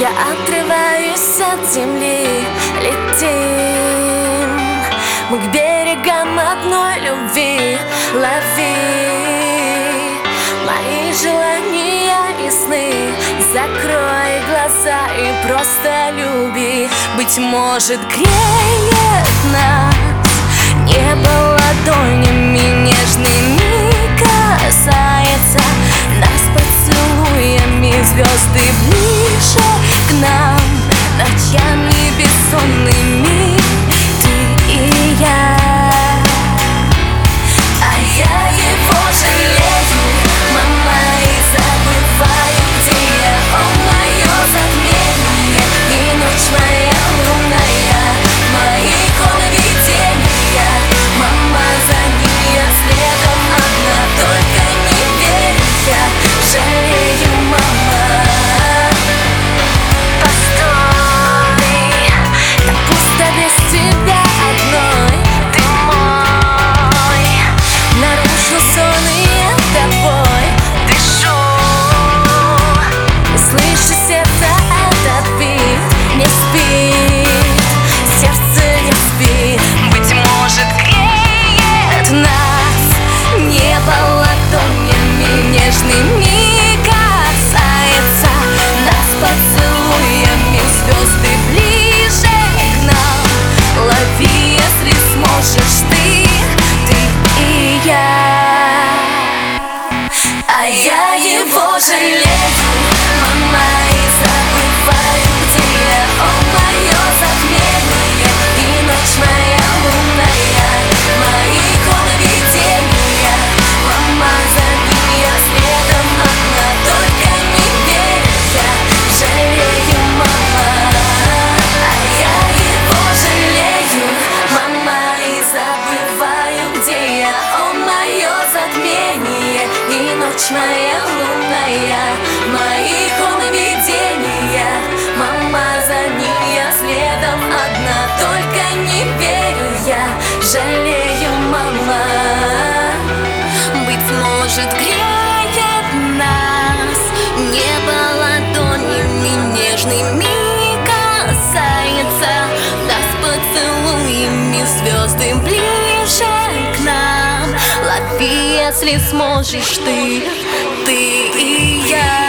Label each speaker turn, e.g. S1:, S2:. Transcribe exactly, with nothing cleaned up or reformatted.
S1: Я отрываюсь от земли, летим мы к берегам одной любви. Лови мои желания и сны, закрой глаза и просто люби. Быть может, греет нас небо ладонями нежными, касается нас поцелуями. Звезды ближе к нам, ночами бессонными, ты и я. А я его жалею, мама, и забываю, где я. О, мое затмение и ночь моя лунная, мои видения. Мама, за ним я следом одна, только не верю я, жалею, мама. Постой, так пусто без тебя одной. Ты мой, нарушу сон и я тобой дышу. Слышу сердце этот бит, не спит, сердце не спит. Быть может, греет нас небо ладонями нежными, касается нас поцелуями. Звезды ближе к нам, лови, если сможешь ты, ты и я. А я его жалею, мама, и забываю, где я. О, мое затмение и ночь моя лунная, мои видения. Мама, за ним я следом одна, только не верю я, жалею, мама. А я его жалею, мама, и забываю, где я. О, мое затмение и ночь моя лунная, мои видения. Мама, за ним я следом одна, только не верю я, жалею, мама. Быть может, греет нас небо ладонями нежными, касается нас поцелуями. Звезды ближе к нам, лови, если сможешь ты, ты и я.